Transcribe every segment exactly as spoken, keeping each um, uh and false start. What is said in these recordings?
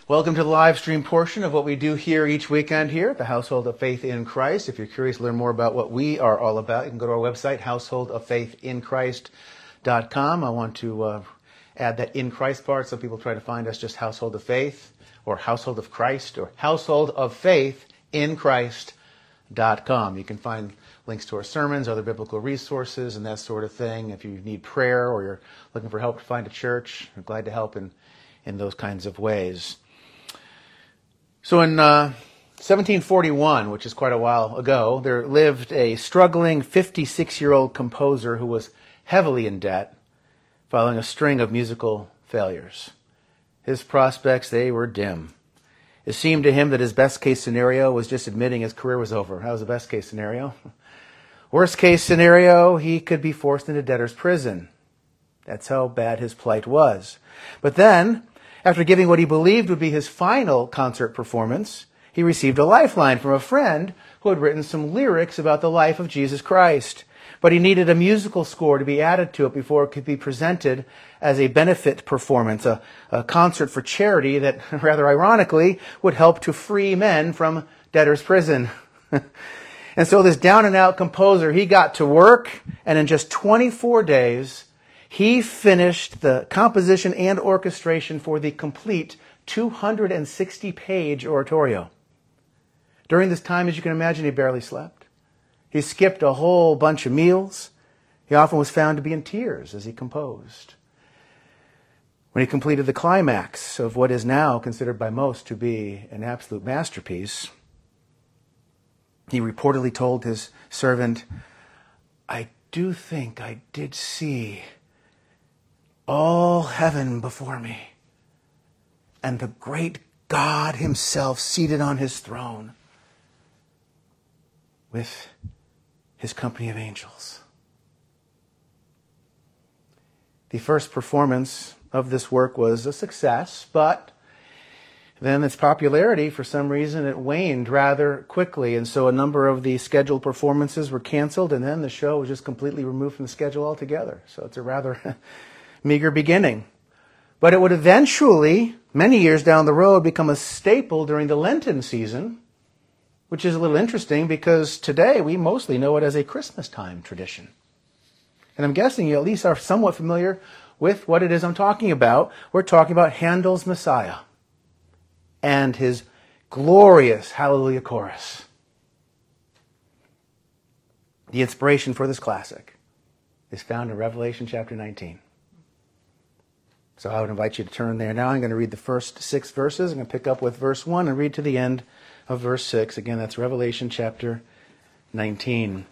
Welcome to the live stream portion of what we do here each weekend here at the Household of Faith in Christ. If you're curious to learn more about what we are all about, you can go to our website, household of faith in christ dot com. I want to uh, add that in Christ part. Some people try to find us just Household of Faith or Household of Christ or Household of Faith in Christ dot com. You can find links to our sermons, other biblical resources, and that sort of thing. If you need prayer or you're looking for help to find a church, we're glad to help in, in those kinds of ways. So in uh, seventeen forty-one, which is quite a while ago, there lived a struggling fifty-six-year-old composer who was heavily in debt following a string of musical failures. His prospects, they were dim. It seemed to him that his best-case scenario was just admitting his career was over. That was the best-case scenario. Worst-case scenario, he could be forced into debtor's prison. That's how bad his plight was. But then, after giving what he believed would be his final concert performance, he received a lifeline from a friend who had written some lyrics about the life of Jesus Christ. But he needed a musical score to be added to it before it could be presented as a benefit performance, a, a concert for charity that, rather ironically, would help to free men from debtor's prison. And so this down-and-out composer, he got to work, and in just twenty-four days, he finished the composition and orchestration for the complete two hundred sixty page oratorio. During this time, as you can imagine, he barely slept. He skipped a whole bunch of meals. He often was found to be in tears as he composed. When he completed the climax of what is now considered by most to be an absolute masterpiece, he reportedly told his servant, "I do think I did see all heaven before me, and the great God himself seated on his throne with his company of angels." The first performance of this work was a success, but then its popularity, for some reason, it waned rather quickly, and so a number of the scheduled performances were canceled, and then the show was just completely removed from the schedule altogether. So it's a rather meager beginning. But it would eventually, many years down the road, become a staple during the Lenten season, which is a little interesting because today we mostly know it as a Christmas time tradition. And I'm guessing you at least are somewhat familiar with what it is I'm talking about. We're talking about Handel's Messiah and his glorious Hallelujah chorus. The inspiration for this classic is found in Revelation chapter nineteen. So I would invite you to turn there now. I'm going to read the first six verses. I'm going to pick up with verse one and read to the end of verse six. Again, that's Revelation chapter nineteen.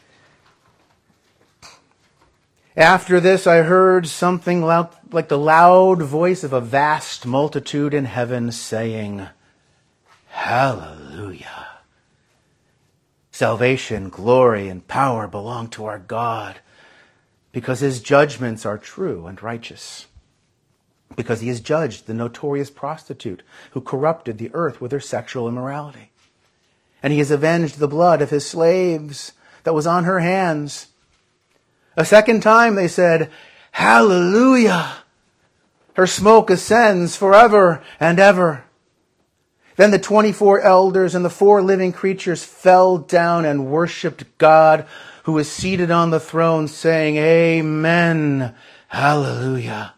"After this I heard something loud, like the loud voice of a vast multitude in heaven saying, 'Hallelujah! Salvation, glory, and power belong to our God, because his judgments are true and righteous. Because he has judged the notorious prostitute who corrupted the earth with her sexual immorality. And he has avenged the blood of his slaves that was on her hands.' A second time they said, 'Hallelujah! Her smoke ascends forever and ever.' Then the twenty-four elders and the four living creatures fell down and worshipped God who is seated on the throne, saying, 'Amen, Hallelujah.'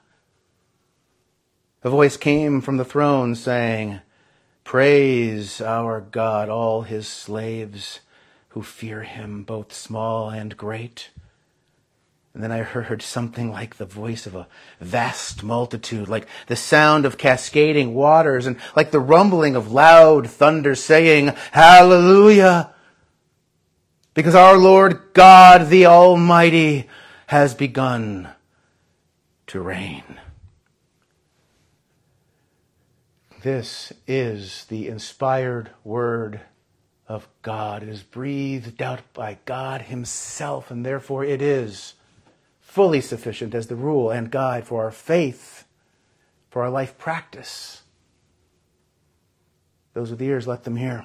A voice came from the throne saying, 'Praise our God, all his slaves who fear him, both small and great.' And then I heard something like the voice of a vast multitude, like the sound of cascading waters, and like the rumbling of loud thunder, saying, 'Hallelujah! Because our Lord God, the Almighty, has begun to reign.'" This is the inspired word of God. It is breathed out by God himself, and therefore it is fully sufficient as the rule and guide for our faith, for our life practice. Those with ears, let them hear.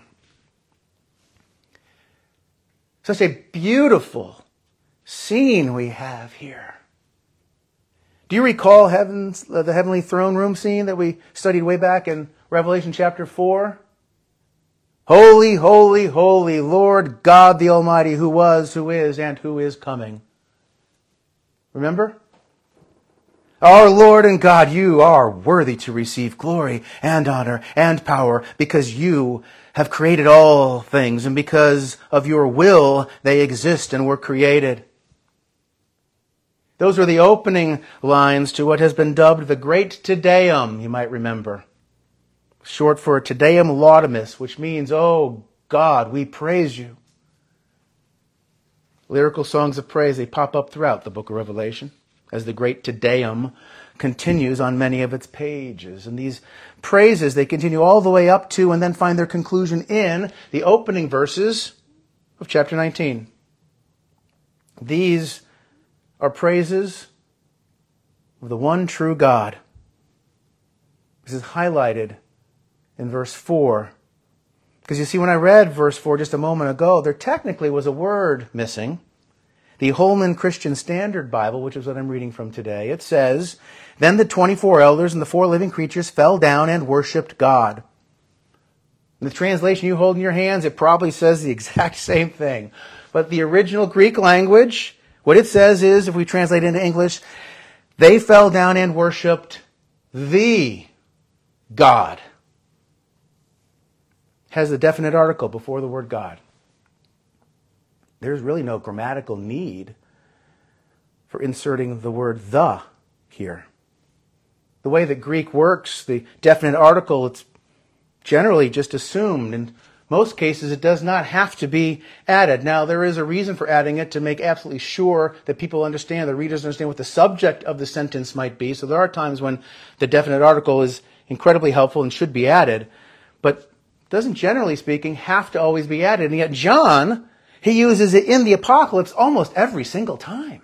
Such a beautiful scene we have here. Do you recall heaven's, uh, the heavenly throne room scene that we studied way back in Revelation chapter four? Holy, holy, holy, Lord God the Almighty, who was, who is, and who is coming. Remember? Our Lord and God, you are worthy to receive glory and honor and power because you have created all things, and because of your will they exist and were created. Those were the opening lines to what has been dubbed the Great Te Deum, you might remember. Short for Te Deum Laudamus, which means, oh God, we praise you. Lyrical songs of praise, they pop up throughout the book of Revelation as the Great Te Deum continues on many of its pages. And these praises, they continue all the way up to and then find their conclusion in the opening verses of chapter nineteen. These are praises of the one true God. This is highlighted in verse four. Because you see, when I read verse four just a moment ago, there technically was a word missing. The Holman Christian Standard Bible, which is what I'm reading from today, it says, "Then the twenty-four elders and the four living creatures fell down and worshipped God." In the translation you hold in your hands, it probably says the exact same thing. But the original Greek language, what it says is, if we translate into English, they fell down and worshipped the God. Has a definite article before the word God. There's really no grammatical need for inserting the word the here. The way that Greek works, the definite article, it's generally just assumed. In most cases, it does not have to be added. Now, there is a reason for adding it to make absolutely sure that people understand, the readers understand what the subject of the sentence might be. So there are times when the definite article is incredibly helpful and should be added, but doesn't, generally speaking, have to always be added. And yet John, he uses it in the Apocalypse almost every single time.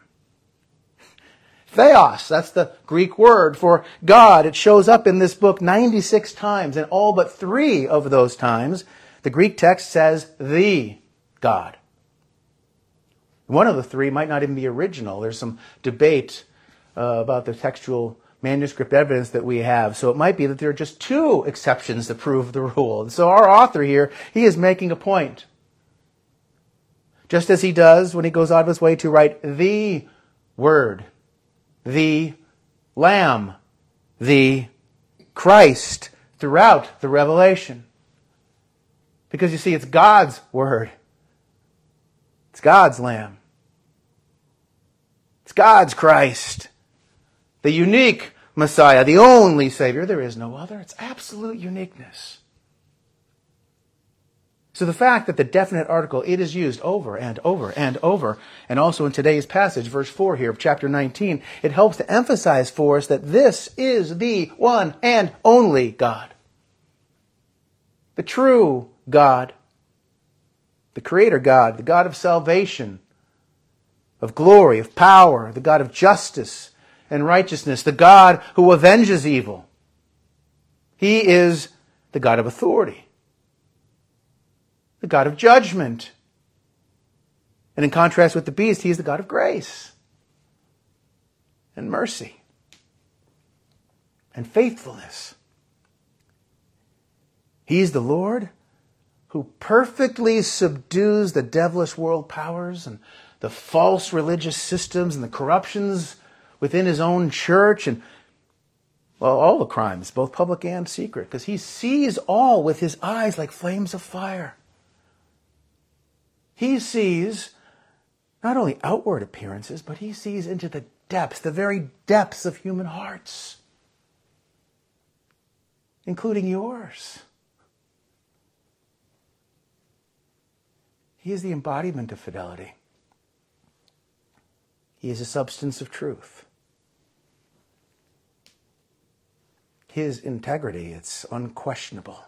Theos, that's the Greek word for God. It shows up in this book ninety-six times, and all but three of those times, the Greek text says the God. One of the three might not even be original. There's some debate uh, about the textual manuscript evidence that we have. So it might be that there are just two exceptions that prove the rule. And so our author here, he is making a point. Just as he does when he goes out of his way to write the Word, the Lamb, the Christ throughout the Revelation. Because you see, it's God's Word. It's God's Lamb. It's God's Christ. The unique Messiah, the only Savior. There is no other. It's absolute uniqueness. So the fact that the definite article, it is used over and over and over, and also in today's passage, verse four here of chapter nineteen, it helps to emphasize for us that this is the one and only God. The true God. The Creator God, the God of salvation, of glory, of power, the God of justice and righteousness, the God who avenges evil. He is the God of authority, the God of judgment. And in contrast with the beast, he is the God of grace and mercy and faithfulness. He is the Lord who perfectly subdues the devilish world powers and the false religious systems and the corruptions within his own church and, well, all the crimes, both public and secret, because he sees all with his eyes like flames of fire. He sees not only outward appearances, but he sees into the depths, the very depths of human hearts, including yours. He is the embodiment of fidelity. He is a substance of truth. His integrity, it's unquestionable.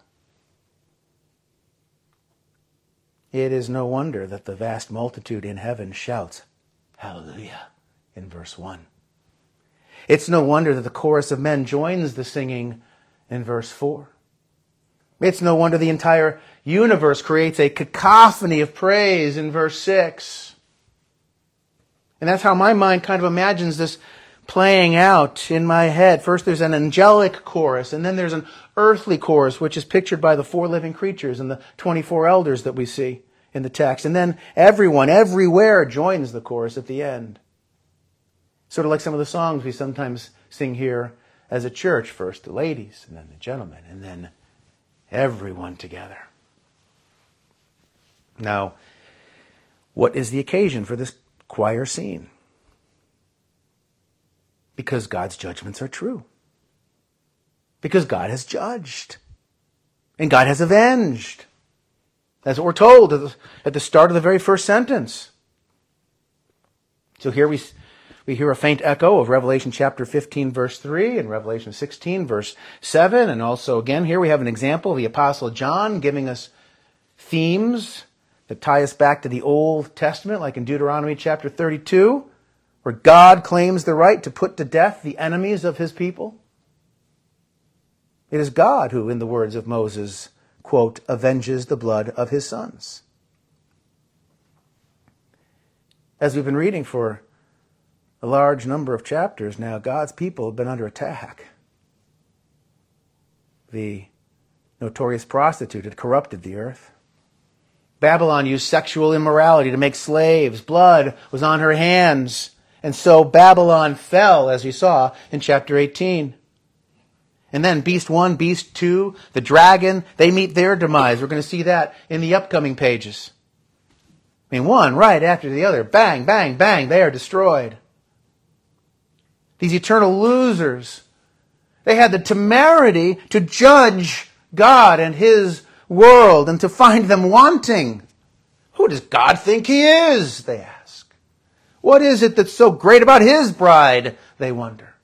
It is no wonder that the vast multitude in heaven shouts, Hallelujah, in verse one. It's no wonder that the chorus of men joins the singing in verse four. It's no wonder the entire universe creates a cacophony of praise in verse six. And that's how my mind kind of imagines this playing out in my head. First there's an angelic chorus, and then there's an earthly chorus, which is pictured by the four living creatures and the twenty-four elders that we see in the text. And then everyone, everywhere joins the chorus at the end. Sort of like some of the songs we sometimes sing here as a church. First the ladies, and then the gentlemen, and then everyone together. Now, what is the occasion for this choir scene? Because God's judgments are true. Because God has judged. And God has avenged. That's what we're told at the, at the start of the very first sentence. So here we, we hear a faint echo of Revelation chapter fifteen, verse three, and Revelation sixteen, verse seven. And also again here we have an example of the Apostle John giving us themes that tie us back to the Old Testament, like in Deuteronomy chapter thirty-two, where God claims the right to put to death the enemies of his people. It is God who, in the words of Moses, quote, avenges the blood of his sons. As we've been reading for a large number of chapters now, God's people have been under attack. The notorious prostitute had corrupted the earth. Babylon used sexual immorality to make slaves. Blood was on her hands. And so Babylon fell, as you saw in chapter eighteen. And then beast one, beast two, the dragon, they meet their demise. We're going to see that in the upcoming pages. I mean, one right after the other, bang, bang, bang, they are destroyed. These eternal losers, they had the temerity to judge God and his world and to find them wanting. Who does God think he is? They ask. What is it that's so great about his bride? They wonder.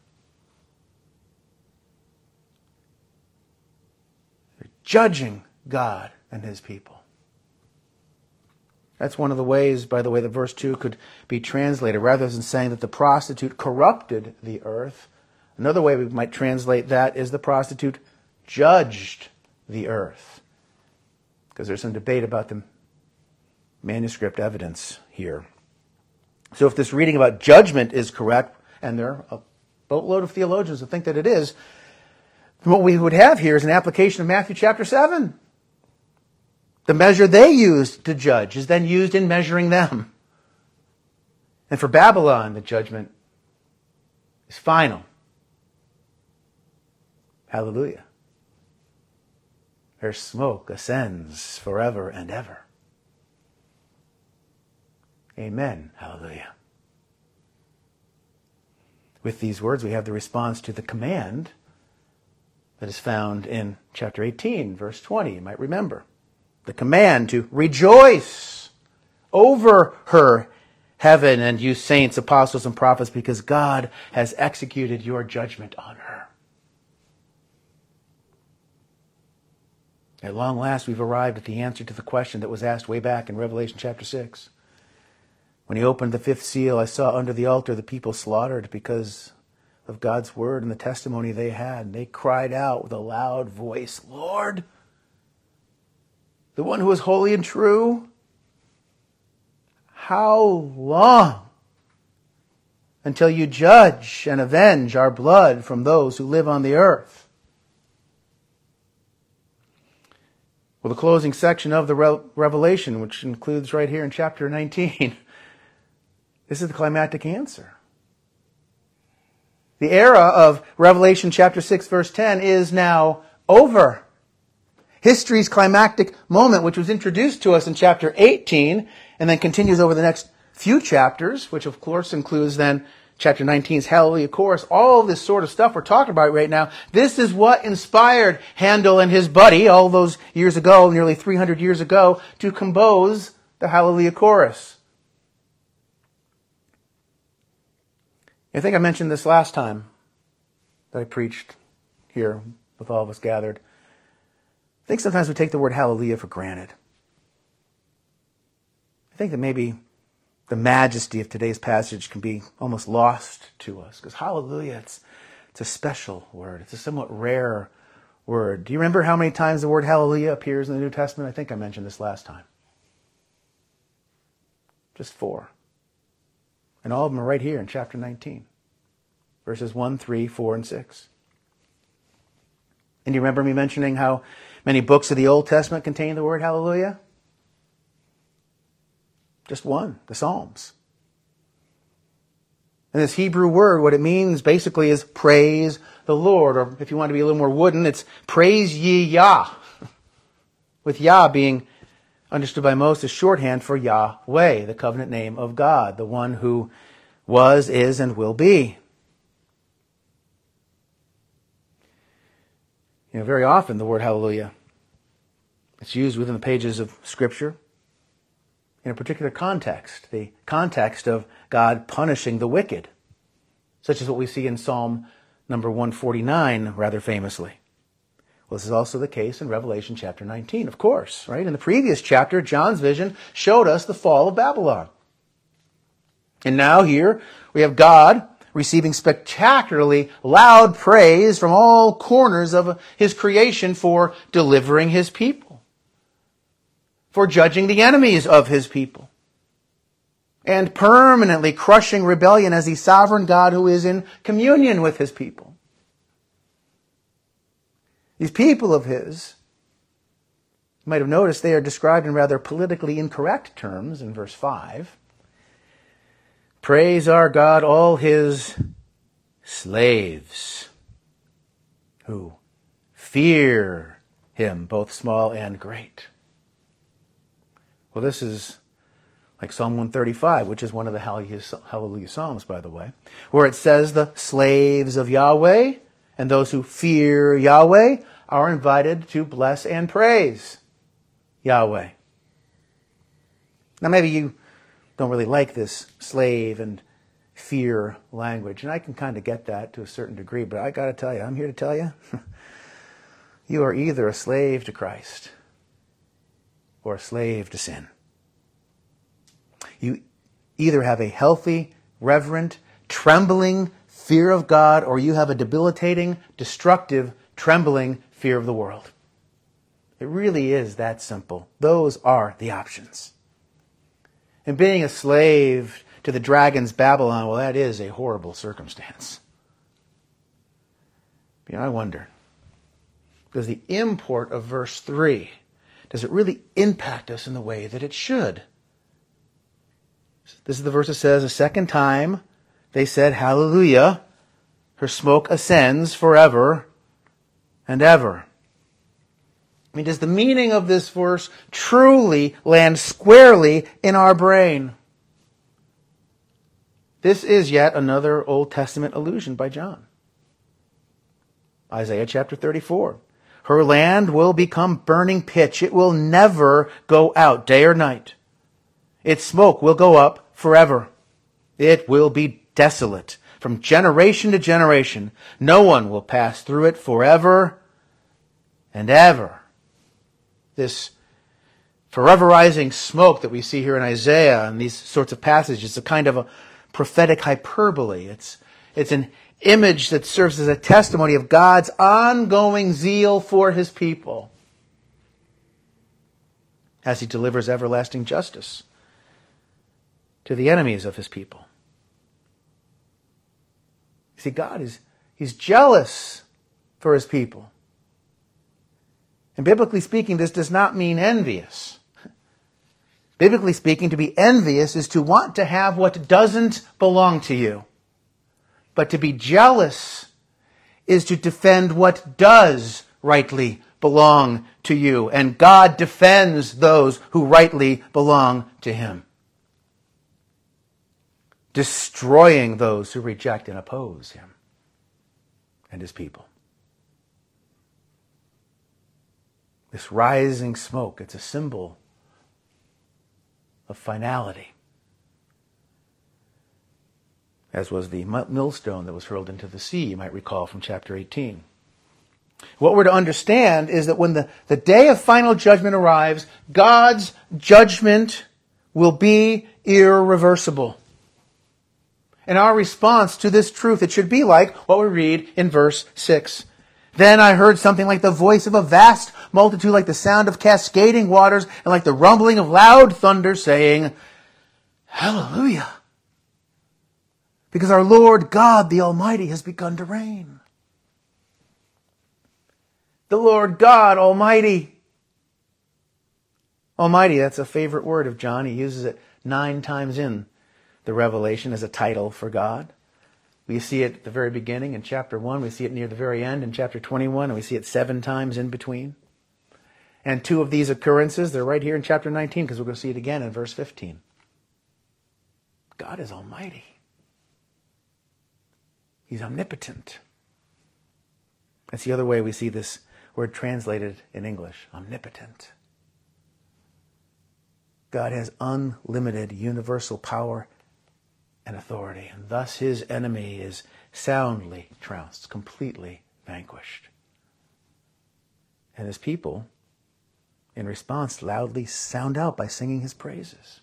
They're judging God and his people. That's one of the ways, by the way, that verse two could be translated. Rather than saying that the prostitute corrupted the earth, another way we might translate that is the prostitute judged the earth. Because there's some debate about the manuscript evidence here. So if this reading about judgment is correct, and there are a boatload of theologians who think that it is, then what we would have here is an application of Matthew chapter seven. The measure they used to judge is then used in measuring them. And for Babylon, the judgment is final. Hallelujah. Her smoke ascends forever and ever. Amen. Hallelujah. With these words, we have the response to the command that is found in chapter eighteen, verse twenty. You might remember. The command to rejoice over her, heaven, and you saints, apostles, and prophets, because God has executed your judgment on her. At long last, we've arrived at the answer to the question that was asked way back in Revelation chapter six. When he opened the fifth seal, I saw under the altar the people slaughtered because of God's word and the testimony they had. And they cried out with a loud voice, Lord, the one who is holy and true, how long until you judge and avenge our blood from those who live on the earth? Well, the closing section of the Revelation, which includes right here in chapter nineteen, this is the climactic answer. The era of Revelation chapter six, verse ten is now over. History's climactic moment, which was introduced to us in chapter eighteen, and then continues over the next few chapters, which of course includes then chapter nineteen's Hallelujah Chorus, all this sort of stuff we're talking about right now. This is what inspired Handel and his buddy all those years ago, nearly three hundred years ago, to compose the Hallelujah Chorus. I think I mentioned this last time that I preached here with all of us gathered. I think sometimes we take the word hallelujah for granted. I think that maybe the majesty of today's passage can be almost lost to us, because hallelujah, it's, it's a special word. It's a somewhat rare word. Do you remember how many times the word hallelujah appears in the New Testament? I think I mentioned this last time. Just four. And all of them are right here in chapter nineteen. verses one, three, four, and six. And you remember me mentioning how many books of the Old Testament contain the word hallelujah? Just one, the Psalms. And this Hebrew word, what it means basically is praise the Lord. Or if you want to be a little more wooden, it's praise ye Yah. With Yah being understood by most as shorthand for Yahweh, the covenant name of God, the one who was, is, and will be. You know, very often the word hallelujah, it's used within the pages of Scripture in a particular context, the context of God punishing the wicked, such as what we see in Psalm number one forty-nine rather famously. Well, this is also the case in Revelation chapter nineteen, of course, right? In the previous chapter, John's vision showed us the fall of Babylon. And now here we have God receiving spectacularly loud praise from all corners of his creation for delivering his people, for judging the enemies of his people, and permanently crushing rebellion as the sovereign God who is in communion with his people. These people of his, you might have noticed they are described in rather politically incorrect terms in verse five. Praise our God, all his slaves who fear him, both small and great. Well, this is like Psalm one thirty-five, which is one of the Hallelujah Psalms, by the way, where it says the slaves of Yahweh and those who fear Yahweh are invited to bless and praise Yahweh. Now, maybe you don't really like this slave and fear language, and I can kind of get that to a certain degree, but I got to tell you, I'm here to tell you, you are either a slave to Christ or a slave to sin. You either have a healthy, reverent, trembling fear of God, or you have a debilitating, destructive, trembling fear of the world. It really is that simple. Those are the options. And being a slave to the dragon's Babylon, well, that is a horrible circumstance. You know, I wonder, does the import of verse three, does it really impact us in the way that it should? This is the verse that says, a second time they said, hallelujah, her smoke ascends forever and ever. I mean, does the meaning of this verse truly land squarely in our brain? This is yet another Old Testament allusion by John. Isaiah chapter thirty-four. Her land will become burning pitch. It will never go out day or night. Its smoke will go up forever. It will be desolate from generation to generation. No one will pass through it forever and ever. This foreverizing smoke that we see here in Isaiah and these sorts of passages is a kind of a prophetic hyperbole. It's, it's an image that serves as a testimony of God's ongoing zeal for his people as he delivers everlasting justice to the enemies of his people. You see, God is he's jealous for his people. And biblically speaking, this does not mean envious. Biblically speaking, to be envious is to want to have what doesn't belong to you. But to be jealous is to defend what does rightly belong to you. And God defends those who rightly belong to him, destroying those who reject and oppose him and his people. This rising smoke, it's a symbol of finality, as was the millstone that was hurled into the sea, you might recall from chapter eighteen. What we're to understand is that when the, the day of final judgment arrives, God's judgment will be irreversible. And our response to this truth, it should be like what we read in verse six. Then I heard something like the voice of a vast multitude, like the sound of cascading waters, and like the rumbling of loud thunder, saying, Hallelujah! Because our Lord God, the Almighty, has begun to reign. The Lord God Almighty. Almighty, that's a favorite word of John. He uses it nine times in the Revelation as a title for God. We see it at the very beginning in chapter one. We see it near the very end in chapter twenty-one. And we see it seven times in between. And two of these occurrences, they're right here in chapter nineteen, because we're going to see it again in verse fifteen. God is almighty. He's omnipotent. That's the other way we see this word translated in English, omnipotent. God has unlimited universal power and authority, and thus his enemy is soundly trounced, completely vanquished. And his people, in response, loudly sound out by singing his praises.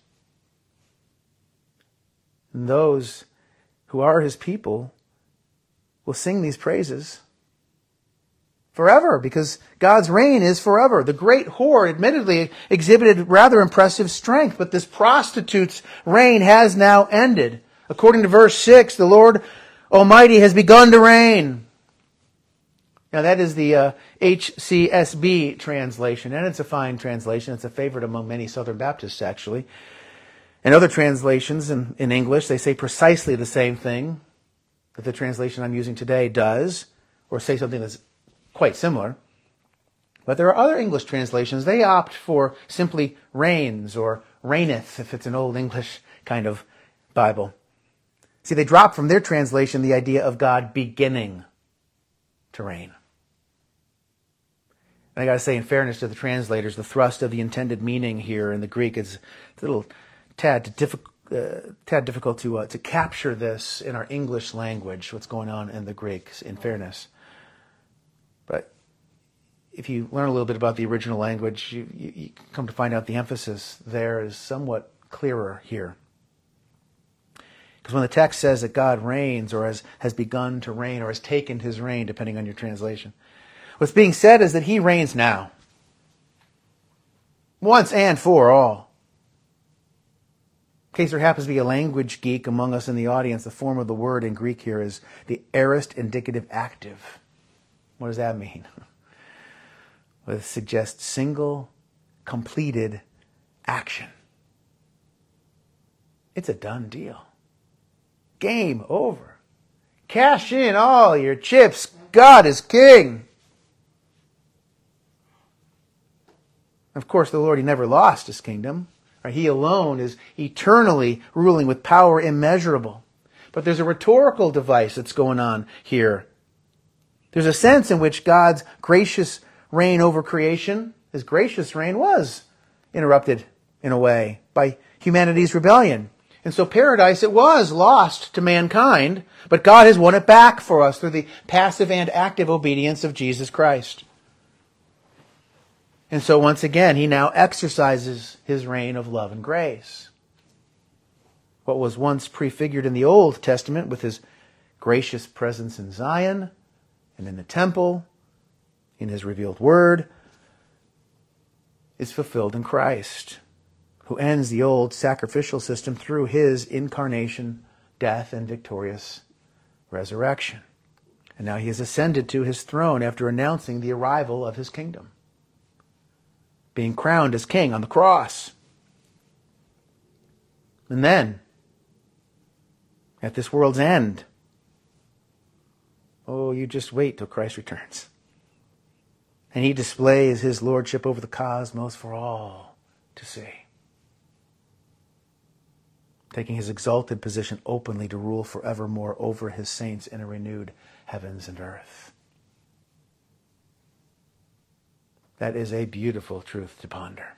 And those who are his people will sing these praises forever, because God's reign is forever. The great whore admittedly exhibited rather impressive strength, but this prostitute's reign has now ended. According to verse six, the Lord Almighty has begun to reign. Now that is the uh, H C S B translation, and it's a fine translation. It's a favorite among many Southern Baptists, actually. In other translations in, in English, they say precisely the same thing that the translation I'm using today does, or say something that's quite similar. But there are other English translations. They opt for simply reigns or reigneth, if it's an old English kind of Bible. See, they drop from their translation the idea of God beginning to reign. And I got to say, in fairness to the translators, the thrust of the intended meaning here in the Greek is a little tad, difficult, uh, tad difficult to uh, to capture this in our English language, what's going on in the Greek, in fairness. But if you learn a little bit about the original language, you, you, you come to find out the emphasis there is somewhat clearer here. Because when the text says that God reigns, or has, has begun to reign, or has taken his reign, depending on your translation, what's being said is that he reigns now. Once and for all. In case there happens to be a language geek among us in the audience, the form of the word in Greek here is the aorist indicative active. What does that mean? Well, it suggests single, completed action. It's a done deal. Game over. Cash in all your chips. God is king. Of course, the Lord, he never lost his kingdom. He alone is eternally ruling with power immeasurable. But there's a rhetorical device that's going on here. There's a sense in which God's gracious reign over creation, his gracious reign, was interrupted in a way by humanity's rebellion. And so paradise, it was lost to mankind, but God has won it back for us through the passive and active obedience of Jesus Christ. And so once again, he now exercises his reign of love and grace. What was once prefigured in the Old Testament with his gracious presence in Zion and in the temple, in his revealed word, is fulfilled in Christ, who ends the old sacrificial system through his incarnation, death, and victorious resurrection. And now he has ascended to his throne after announcing the arrival of his kingdom, being crowned as king on the cross. And then, at this world's end, oh, you just wait till Christ returns. And he displays his lordship over the cosmos for all to see, taking his exalted position openly to rule forevermore over his saints in a renewed heavens and earth. That is a beautiful truth to ponder.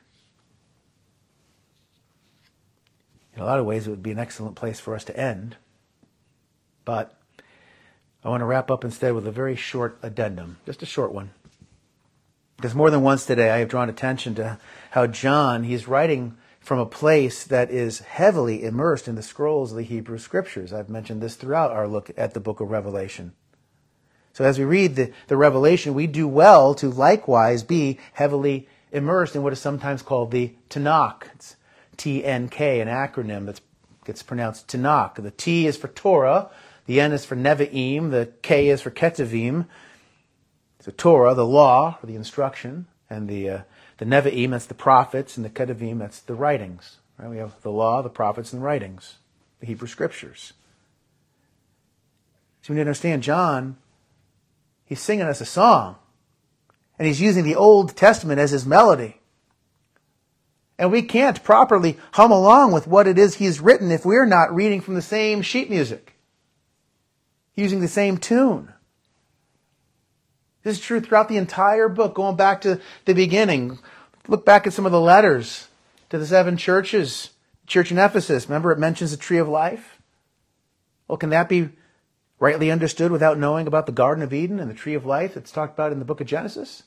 In a lot of ways, it would be an excellent place for us to end. But I want to wrap up instead with a very short addendum, just a short one. Because more than once today, I have drawn attention to how John, he's writing from a place that is heavily immersed in the scrolls of the Hebrew Scriptures. I've mentioned this throughout our look at the book of Revelation. So as we read the, the Revelation, we do well to likewise be heavily immersed in what is sometimes called the Tanakh. It's T N K, an acronym that's gets pronounced Tanakh. The T is for Torah, the N is for Nevi'im, the K is for Ketuvim. So Torah, the law, or the instruction, and the uh, the Nevi'im, that's the prophets, and the Ketuvim, that's the writings. Right? We have the law, the prophets, and the writings, the Hebrew Scriptures. So we need to understand, John, he's singing us a song, and he's using the Old Testament as his melody. And we can't properly hum along with what it is he's written if we're not reading from the same sheet music, using the same tune. This is true throughout the entire book, going back to the beginning. Look back at some of the letters to the seven churches. Church in Ephesus, remember it mentions the tree of life? Well, can that be rightly understood without knowing about the Garden of Eden and the tree of life that's talked about in the book of Genesis?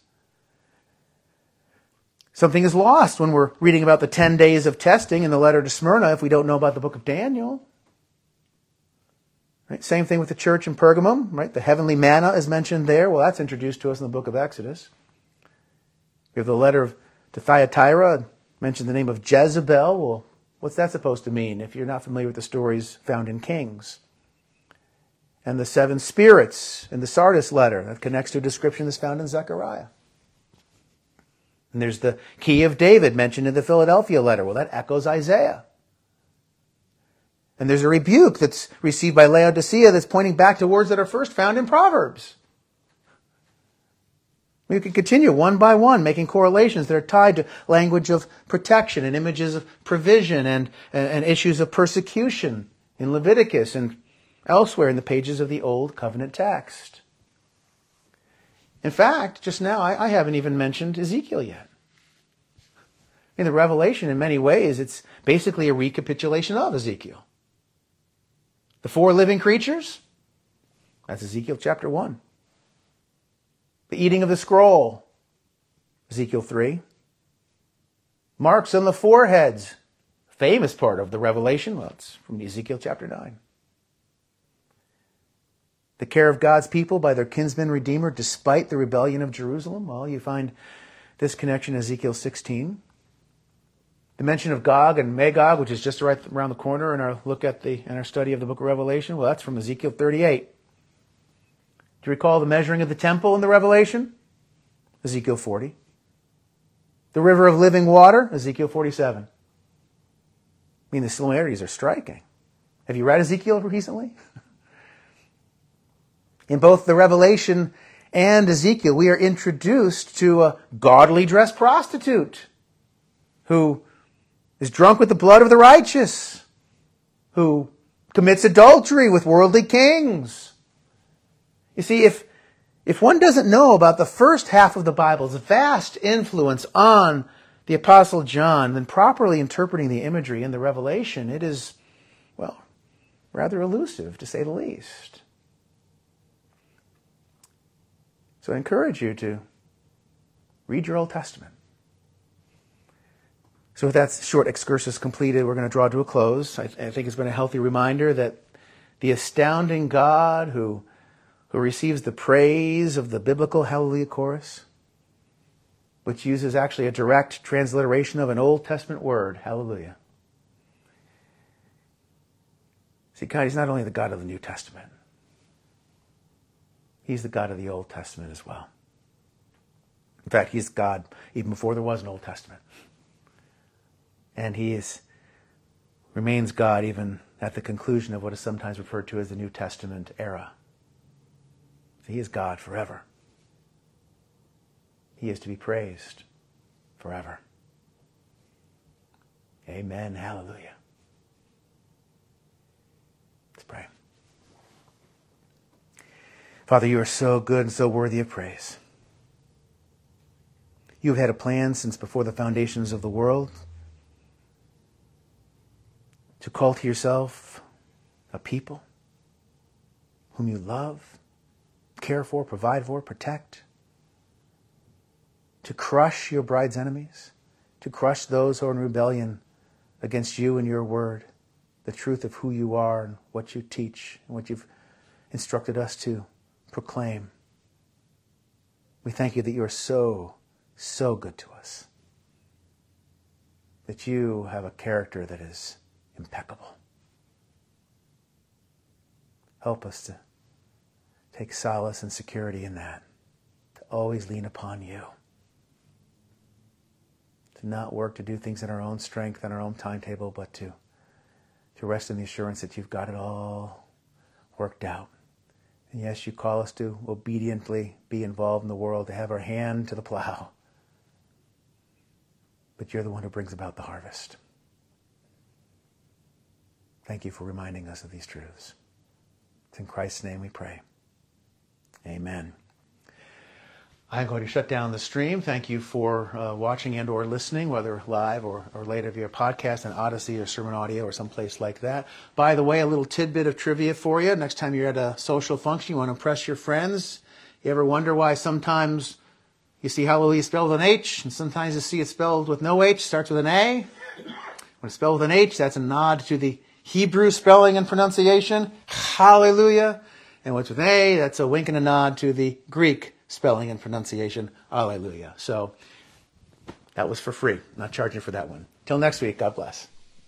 Something is lost when we're reading about the ten days of testing in the letter to Smyrna if we don't know about the book of Daniel. Right? Same thing with the church in Pergamum, right? The heavenly manna is mentioned there. Well, that's introduced to us in the book of Exodus. We have the letter of, to Thyatira, mentioned the name of Jezebel. Well, what's that supposed to mean if you're not familiar with the stories found in Kings? And the seven spirits in the Sardis letter, that connects to a description that's found in Zechariah. And there's the key of David mentioned in the Philadelphia letter. Well, that echoes Isaiah. And there's a rebuke that's received by Laodicea that's pointing back to words that are first found in Proverbs. We can continue one by one, making correlations that are tied to language of protection and images of provision and, and, and issues of persecution in Leviticus and elsewhere in the pages of the Old Covenant text. In fact, just now, I, I haven't even mentioned Ezekiel yet. In the Revelation, in many ways, it's basically a recapitulation of Ezekiel. The four living creatures, that's Ezekiel chapter one. The eating of the scroll, Ezekiel three. Marks on the foreheads, famous part of the Revelation, well, it's from Ezekiel chapter nine. The care of God's people by their kinsman redeemer despite the rebellion of Jerusalem, well, you find this connection in Ezekiel sixteen. The mention of Gog and Magog, which is just right around the corner in our look at the in our study of the book of Revelation, well, that's from Ezekiel thirty-eight. Do you recall the measuring of the temple in the Revelation? Ezekiel forty. The river of living water, Ezekiel forty-seven. I mean, the similarities are striking. Have you read Ezekiel recently? In both the Revelation and Ezekiel, we are introduced to a gaudily dressed prostitute who is drunk with the blood of the righteous, who commits adultery with worldly kings. You see, if, if one doesn't know about the first half of the Bible's vast influence on the Apostle John, then properly interpreting the imagery in the Revelation, it is, well, rather elusive, to say the least. So I encourage you to read your Old Testament. So with that short excursus completed, we're going to draw to a close. I, th- I think it's been a healthy reminder that the astounding God who, who receives the praise of the biblical Hallelujah chorus, which uses actually a direct transliteration of an Old Testament word, hallelujah. See, God, he's not only the God of the New Testament, he's the God of the Old Testament as well. In fact, he's God even before there was an Old Testament. And he is, remains God even at the conclusion of what is sometimes referred to as the New Testament era. So he is God forever. He is to be praised forever. Amen. Hallelujah. Let's pray. Father, you are so good and so worthy of praise. You have had a plan since before the foundations of the world to call to yourself a people whom you love, care for, provide for, protect, to crush your bride's enemies, to crush those who are in rebellion against you and your word, the truth of who you are and what you teach and what you've instructed us to proclaim. We thank you that you are so, so good to us, that you have a character that is impeccable. Help us to take solace and security in that, to always lean upon you, to not work to do things in our own strength and our own timetable, but to, to rest in the assurance that you've got it all worked out. And yes, you call us to obediently be involved in the world, to have our hand to the plow. But you're the one who brings about the harvest. Thank you for reminding us of these truths. It's in Christ's name we pray. Amen. I'm going to shut down the stream. Thank you for uh, watching and or listening, whether live or, or later via podcast on Odyssey or Sermon Audio or someplace like that. By the way, a little tidbit of trivia for you. Next time you're at a social function, you want to impress your friends. You ever wonder why sometimes you see hallelujah spelled with an H and sometimes you see it spelled with no H, starts with an A? When it's spelled with an H, that's a nod to the Hebrew spelling and pronunciation, hallelujah. And what's with an A, that's a wink and a nod to the Greek spelling and pronunciation, alleluia. So that was for free. Not charging for that one. Till next week, God bless.